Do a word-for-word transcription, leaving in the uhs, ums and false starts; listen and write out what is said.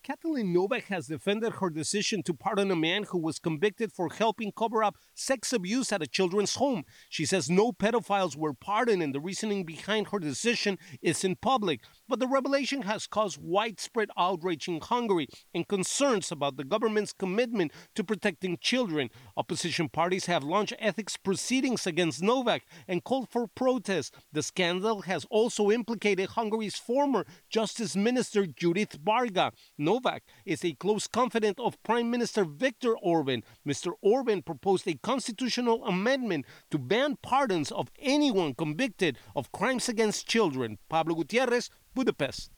Kathleen Novak has defended her decision to pardon a man who was convicted for helping cover up sex abuse at a children's home. She says no pedophiles were pardoned, and the reasoning behind her decision isn't public. But the revelation has caused widespread outrage in Hungary and concerns about the government's commitment to protecting children. Opposition parties have launched ethics proceedings against Novak and called for protests. The scandal has also implicated Hungary's former Justice Minister Judith Varga. Novak is a close confidant of Prime Minister Viktor Orban. Mister Orban proposed a constitutional amendment to ban pardons of anyone convicted of crimes against children. Pablo Gutierrez, Budapest.